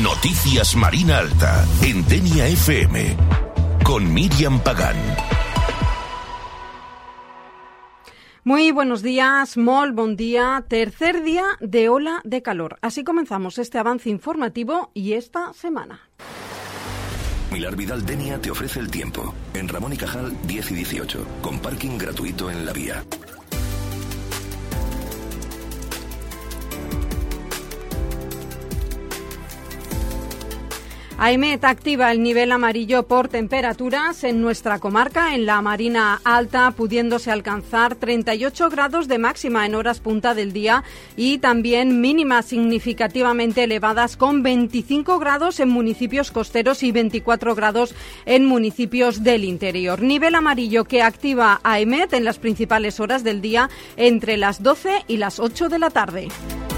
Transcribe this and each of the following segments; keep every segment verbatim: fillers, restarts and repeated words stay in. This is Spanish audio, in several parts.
Noticias Marina Alta, en Denia F M, con Miriam Pagán. Muy buenos días, molt bon día, tercer día de ola de calor. Así comenzamos este avance informativo y esta semana. Milar Vidal Denia te ofrece el tiempo. En Ramón y Cajal diez y dieciocho, con parking gratuito en la vía. AEMET activa el nivel amarillo por temperaturas en nuestra comarca, en la Marina Alta, pudiéndose alcanzar treinta y ocho grados de máxima en horas punta del día y también mínimas significativamente elevadas con veinticinco grados en municipios costeros y veinticuatro grados en municipios del interior. Nivel amarillo que activa AEMET en las principales horas del día entre las doce y las ocho de la tarde.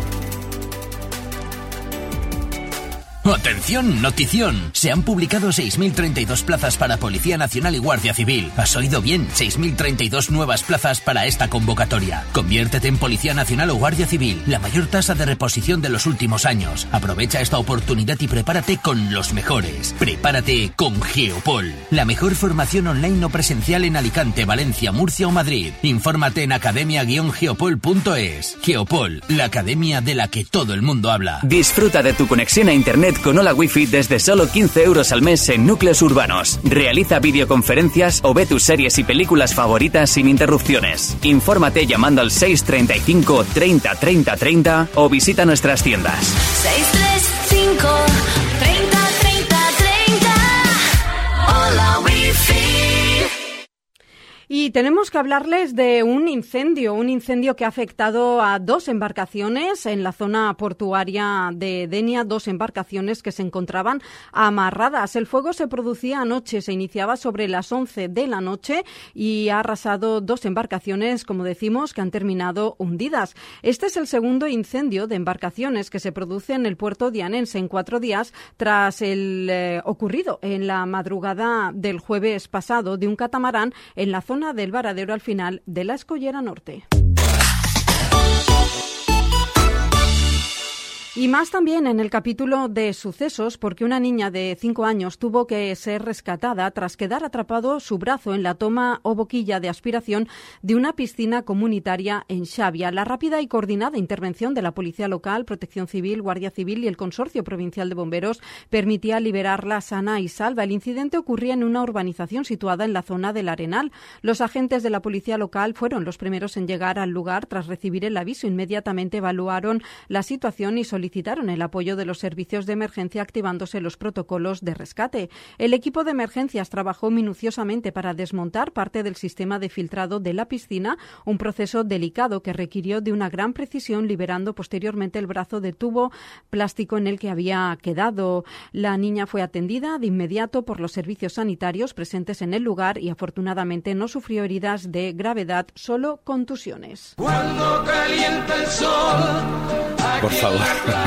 ¡Atención! ¡Notición! Se han publicado seis mil treinta y dos plazas para Policía Nacional y Guardia Civil. ¿Has oído bien? seis mil treinta y dos nuevas plazas para esta convocatoria. Conviértete en Policía Nacional o Guardia Civil. La mayor tasa de reposición de los últimos años. Aprovecha esta oportunidad y prepárate con los mejores. Prepárate con Geopol. La mejor formación online o presencial en Alicante, Valencia, Murcia o Madrid. Infórmate en academia guion geopol punto es. Geopol, la academia de la que todo el mundo habla. Disfruta de tu conexión a internet con Hola Wi-Fi desde solo quince euros al mes en núcleos urbanos. Realiza videoconferencias o ve tus series y películas favoritas sin interrupciones. Infórmate llamando al seis treinta y cinco treinta treinta treinta o visita nuestras tiendas. seis tres cinco treinta treinta treinta. Hola Wi-Fi. Y tenemos que hablarles de un incendio, un incendio que ha afectado a dos embarcaciones en la zona portuaria de Denia, dos embarcaciones que se encontraban amarradas. El fuego se producía anoche, se iniciaba sobre las once de la noche y ha arrasado dos embarcaciones, como decimos, que han terminado hundidas. Este es el segundo incendio de embarcaciones que se produce en el puerto dianense en cuatro días tras el eh, ocurrido en la madrugada del jueves pasado de un catamarán en la zona del varadero al final de la Escollera Norte. Y más también en el capítulo de sucesos, porque una niña de cinco años tuvo que ser rescatada tras quedar atrapado su brazo en la toma o boquilla de aspiración de una piscina comunitaria en Xavia. La rápida y coordinada intervención de la Policía Local, Protección Civil, Guardia Civil y el Consorcio Provincial de Bomberos permitía liberarla sana y salva. El incidente ocurría en una urbanización situada en la zona del Arenal. Los agentes de la Policía Local fueron los primeros en llegar al lugar tras recibir el aviso. Inmediatamente evaluaron la situación y solicitaron Solicitaron el apoyo de los servicios de emergencia activándose los protocolos de rescate. El equipo de emergencias trabajó minuciosamente para desmontar parte del sistema de filtrado de la piscina, un proceso delicado que requirió de una gran precisión, liberando posteriormente el brazo de tubo plástico en el que había quedado. La niña fue atendida de inmediato por los servicios sanitarios presentes en el lugar y afortunadamente no sufrió heridas de gravedad, solo contusiones. Cuando calienta el sol, por favor.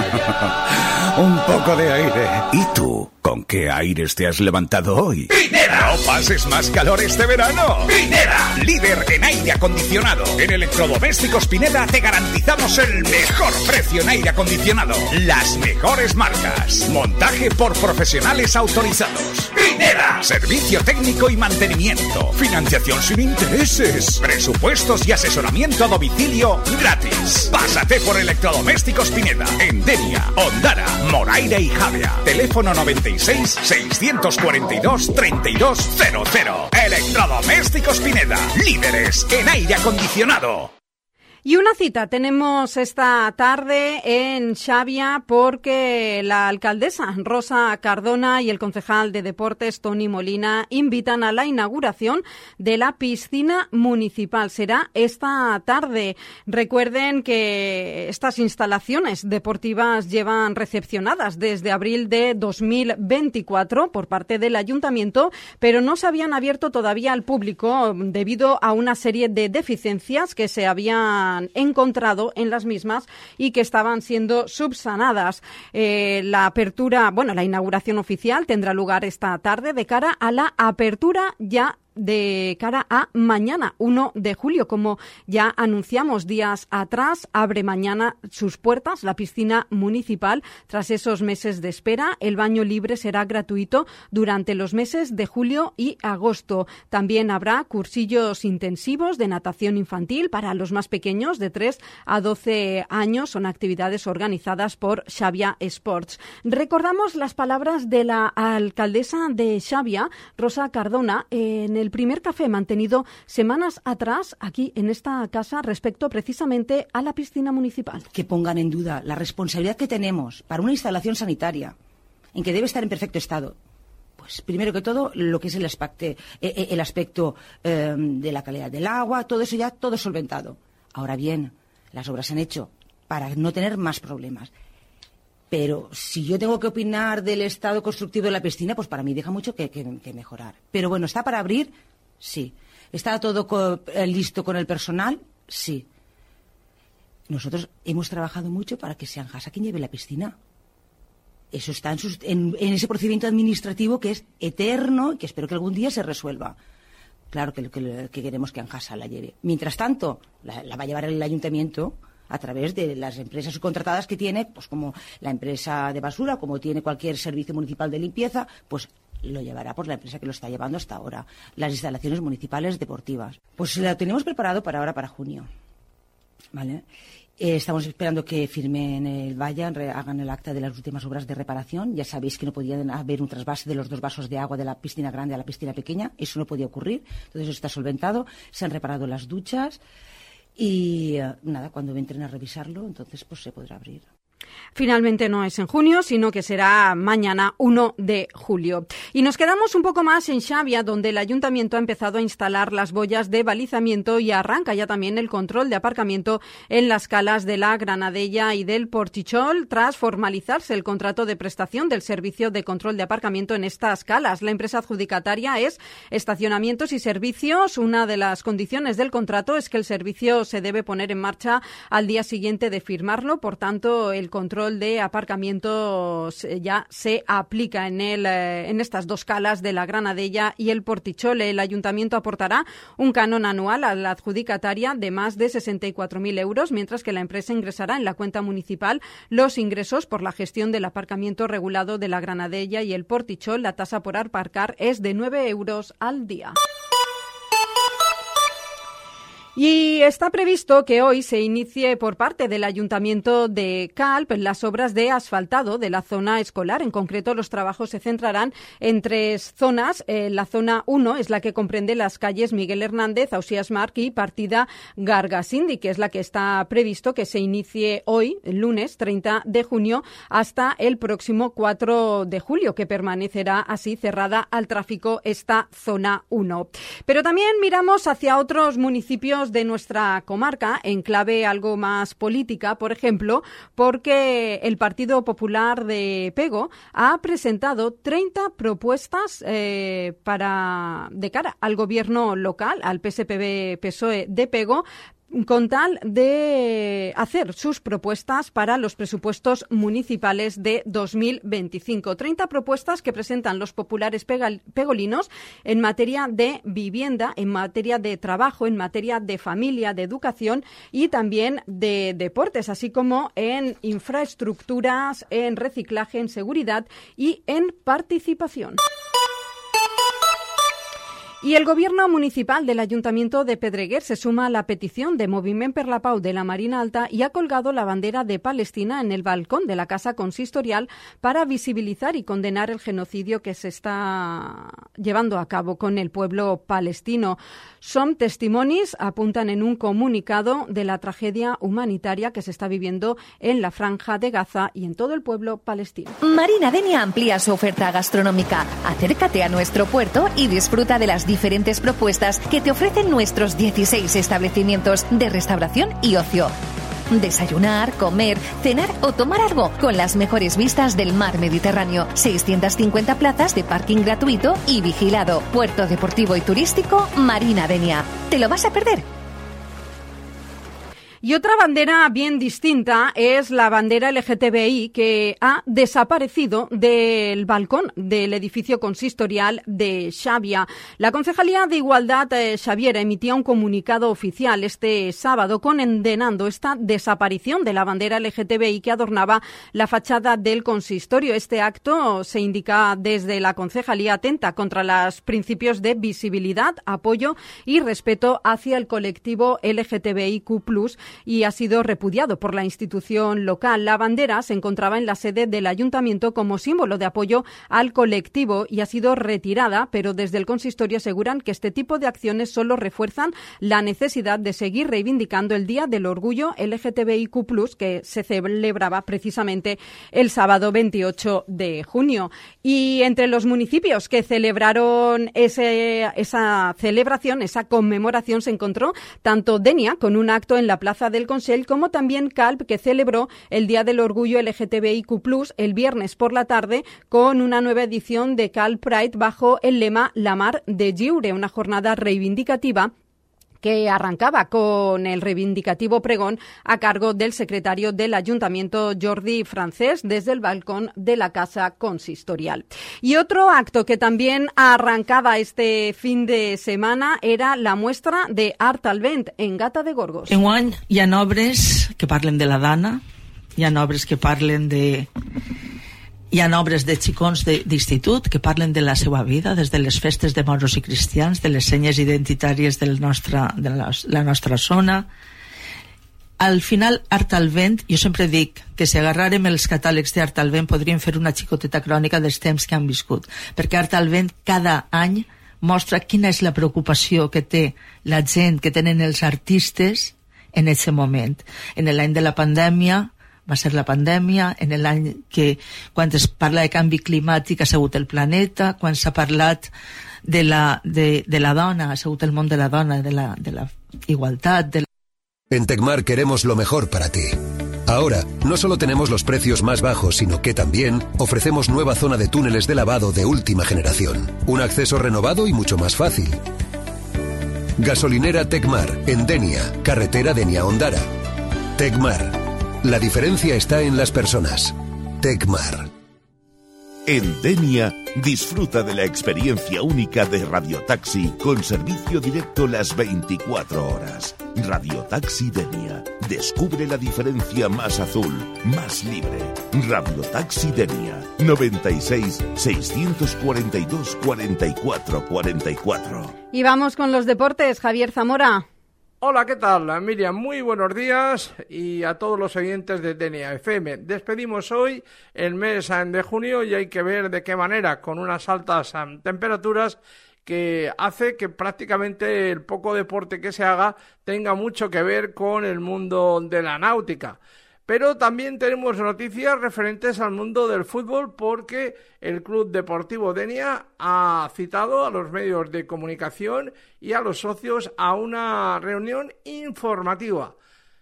Un poco de aire. ¿Y tú? ¿Con qué aires te has levantado hoy? ¡Pineda! ¡No pases más calor este verano! ¡Pineda! Líder en aire acondicionado. En Electrodomésticos Pineda te garantizamos el mejor precio en aire acondicionado. Las mejores marcas. Montaje por profesionales autorizados. ¡Pineda! Servicio técnico y mantenimiento. Financiación sin intereses. Presupuestos y asesoramiento a domicilio gratis. Pásate por Electrodomésticos Pineda. En Denia, Ondara, Moraira y Javea. Teléfono noventa y seis, seiscientos cuarenta y dos, treinta y dos cero cero. Electrodomésticos Pineda. Líderes en aire acondicionado. Y una cita tenemos esta tarde en Xavia porque la alcaldesa Rosa Cardona y el concejal de Deportes Toni Molina invitan a la inauguración de la piscina municipal. Será esta tarde. Recuerden que estas instalaciones deportivas llevan recepcionadas desde abril de dos mil veinticuatro por parte del ayuntamiento, pero no se habían abierto todavía al público debido a una serie de deficiencias que se habían encontrado en las mismas y que estaban siendo subsanadas. Eh, la apertura, bueno, la inauguración oficial tendrá lugar esta tarde de cara a la apertura ya de cara a mañana, uno de julio. Como ya anunciamos días atrás, abre mañana sus puertas la piscina municipal. Tras esos meses de espera, el baño libre será gratuito durante los meses de julio y agosto. También habrá cursillos intensivos de natación infantil para los más pequeños de tres a doce años. Son actividades organizadas por Xavia Sports. Recordamos las palabras de la alcaldesa de Xavia, Rosa Cardona, en el primer café mantenido semanas atrás aquí en esta casa respecto precisamente a la piscina municipal. Que pongan en duda la responsabilidad que tenemos para una instalación sanitaria en que debe estar en perfecto estado. Pues primero que todo, lo que es el aspecto, el aspecto eh, de la calidad del agua, todo eso ya, todo solventado. Ahora bien, las obras se han hecho para no tener más problemas. Pero si yo tengo que opinar del estado constructivo de la piscina, pues para mí deja mucho que, que, que mejorar. Pero bueno, ¿está para abrir? Sí. ¿Está todo co- listo con el personal? Sí. Nosotros hemos trabajado mucho para que sea Anjasa quien lleve la piscina. Eso está en, sus, en, en ese procedimiento administrativo que es eterno y que espero que algún día se resuelva. Claro que, que, que queremos que Anjasa la lleve. Mientras tanto, la, la va a llevar el ayuntamiento a través de las empresas subcontratadas que tiene, pues como la empresa de basura, como tiene cualquier servicio municipal de limpieza, pues lo llevará por la empresa que lo está llevando hasta ahora. Las instalaciones municipales deportivas. Pues lo tenemos preparado para ahora, para junio. ¿Vale? Eh, estamos esperando que firmen el vayan, re, hagan el acta de las últimas obras de reparación. Ya sabéis que no podía haber un trasvase de los dos vasos de agua de la piscina grande a la piscina pequeña. Eso no podía ocurrir. Entonces eso está solventado. Se han reparado las duchas. Y eh, nada, cuando entren a revisarlo, entonces pues se podrá abrir. Finalmente no es en junio, sino que será mañana uno de julio. Y nos quedamos un poco más en Xavia, donde el ayuntamiento ha empezado a instalar las boyas de balizamiento y arranca ya también el control de aparcamiento en las calas de la Granadella y del Portichol, tras formalizarse el contrato de prestación del servicio de control de aparcamiento en estas calas. La empresa adjudicataria es Estacionamientos y Servicios. Una de las condiciones del contrato es que el servicio se debe poner en marcha al día siguiente de firmarlo. Por tanto, el control de aparcamientos ya se aplica en el en estas dos calas de la Granadella y el Portichol. El ayuntamiento aportará un canon anual a la adjudicataria de más de sesenta y cuatro mil euros, mientras que la empresa ingresará en la cuenta municipal los ingresos por la gestión del aparcamiento regulado de la Granadella y el Portichol. La tasa por aparcar es de nueve euros al día. Y está previsto que hoy se inicie por parte del Ayuntamiento de Calp las obras de asfaltado de la zona escolar. En concreto, los trabajos se centrarán en tres zonas. Eh, la zona uno es la que comprende las calles Miguel Hernández, Ausías Marc y Partida Gargasindi, que es la que está previsto que se inicie hoy, el lunes treinta de junio, hasta el próximo cuatro de julio, que permanecerá así cerrada al tráfico esta zona uno. Pero también miramos hacia otros municipios de nuestra comarca en clave algo más política, por ejemplo, porque el Partido Popular de Pego ha presentado treinta propuestas eh, para de cara al gobierno local, al P S P B-P S O E de Pego, con tal de hacer sus propuestas para los presupuestos municipales de dos mil veinticinco. treinta propuestas que presentan los populares pegolinos en materia de vivienda, en materia de trabajo, en materia de familia, de educación y también de deportes, así como en infraestructuras, en reciclaje, en seguridad y en participación. Y el Gobierno municipal del Ayuntamiento de Pedreguer se suma a la petición de Moviment per la Pau de la Marina Alta y ha colgado la bandera de Palestina en el balcón de la Casa Consistorial para visibilizar y condenar el genocidio que se está llevando a cabo con el pueblo palestino. Som Testimonis apuntan en un comunicado de la tragedia humanitaria que se está viviendo en la Franja de Gaza y en todo el pueblo palestino. Marina Denia amplía su oferta gastronómica. Acércate a nuestro puerto y disfruta de las diferentes propuestas que te ofrecen nuestros dieciséis establecimientos de restauración y ocio. Desayunar, comer, cenar o tomar algo con las mejores vistas del mar Mediterráneo. seiscientas cincuenta plazas de parking gratuito y vigilado. Puerto deportivo y turístico Marina Denia. ¿Te lo vas a perder? Y otra bandera bien distinta es la bandera L G T B I, que ha desaparecido del balcón del edificio consistorial de Xàbia. La Concejalía de Igualdad eh, Xaviera emitía un comunicado oficial este sábado condenando esta desaparición de la bandera L G T B I que adornaba la fachada del consistorio. Este acto se indica desde la Concejalía atenta contra los principios de visibilidad, apoyo y respeto hacia el colectivo L G T B I Q plus, y ha sido repudiado por la institución local. La bandera se encontraba en la sede del ayuntamiento como símbolo de apoyo al colectivo y ha sido retirada, pero desde el consistorio aseguran que este tipo de acciones solo refuerzan la necesidad de seguir reivindicando el Día del Orgullo L G T B I Q plus, que se celebraba precisamente el sábado veintiocho de junio. Y entre los municipios que celebraron ese, esa celebración, esa conmemoración, se encontró tanto Denia, con un acto en la Plaza del Consell, como también Calp, que celebró el Día del Orgullo L G T B I Q plus el viernes por la tarde con una nueva edición de Calp Pride bajo el lema La Mar de Lliure, una jornada reivindicativa que arrancaba con el reivindicativo pregón a cargo del secretario del Ayuntamiento, Jordi Francés, desde el balcón de la Casa Consistorial. Y otro acto que también arrancaba este fin de semana era la muestra de Art al Vent en Gata de Gorgos. Enguany hi ha obres que parlen de la dana, hi ha obres que parlen de... Hi ha obres de xicons d'institut que parlen de la seva vida, des de les festes de moros i cristians, de les senyes identitàries del nostre, de la, la nostra zona. Al final, Art al Vent, jo sempre dic que si agarràrem els catàlegs d'Art al Vent podríem fer una xicoteta crònica dels temps que han viscut, perquè Art al Vent cada any mostra quina és la preocupació que té la gent, que tenen els artistes en aquest moment. En l'any de la pandèmia va ser la pandèmia, en l'any que quan es parla de canvi climàtic ha sigut el planeta, quan s'ha parlat de la, de, de la dona, ha sigut el món de la dona, de la, de la igualtat. De la... En Tecmar queremos lo mejor para ti. Ahora, no solo tenemos los precios más bajos, sino que también ofrecemos nueva zona de túneles de lavado de última generación. Un acceso renovado y mucho más fácil. Gasolinera Tecmar, en Denia, carretera Denia-Ondara. Tecmar. La diferencia está en las personas. Tecmar. En Denia, disfruta de la experiencia única de Radiotaxi con servicio directo las veinticuatro horas. Radiotaxi Denia. Descubre la diferencia más azul, más libre. Radiotaxi Denia. noventa y seis, seiscientos cuarenta y dos, cuarenta y cuatro, cuarenta y cuatro. Y vamos con los deportes. Javier Zamora. Hola, ¿qué tal? Miriam, muy buenos días y a todos los oyentes de Denia F M. Despedimos hoy el mes de junio y hay que ver de qué manera, con unas altas temperaturas que hace que prácticamente el poco deporte que se haga tenga mucho que ver con el mundo de la náutica. Pero también tenemos noticias referentes al mundo del fútbol porque el Club Deportivo Denia ha citado a los medios de comunicación y a los socios a una reunión informativa.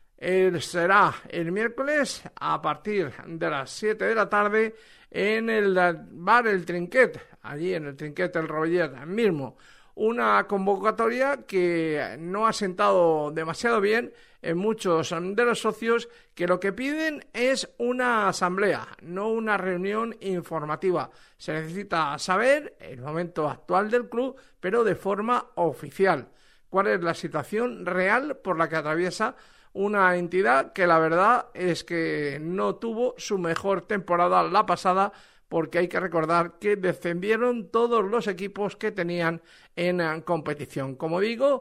El, será el miércoles a partir de las siete de la tarde en el bar El Trinquet, allí en el Trinquet El Rovellet mismo. Una convocatoria que no ha sentado demasiado bien en muchos de los socios, que lo que piden es una asamblea, no una reunión informativa. Se necesita saber el momento actual del club, pero de forma oficial. ¿Cuál es la situación real por la que atraviesa una entidad que la verdad es que no tuvo su mejor temporada la pasada, porque hay que recordar que descendieron todos los equipos que tenían en competición. Como digo,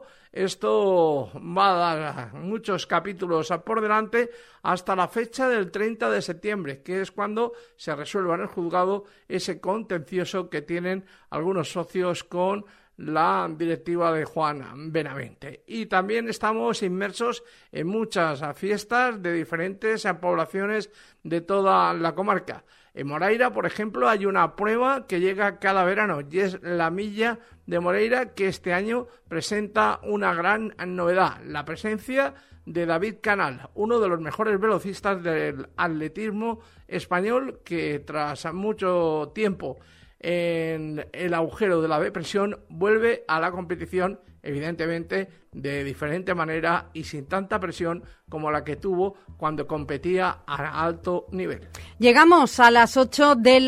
esto va a dar muchos capítulos por delante hasta la fecha del treinta de septiembre, que es cuando se resuelva en el juzgado ese contencioso que tienen algunos socios con la directiva de Juan Benavente. Y también estamos inmersos en muchas fiestas de diferentes poblaciones de toda la comarca. En Moreira, por ejemplo, hay una prueba que llega cada verano y es la milla de Moreira, que este año presenta una gran novedad, la presencia de David Canal, uno de los mejores velocistas del atletismo español, que tras mucho tiempo en el agujero de la depresión, vuelve a la competición, evidentemente de diferente manera y sin tanta presión como la que tuvo cuando competía a alto nivel. Llegamos a las ocho de la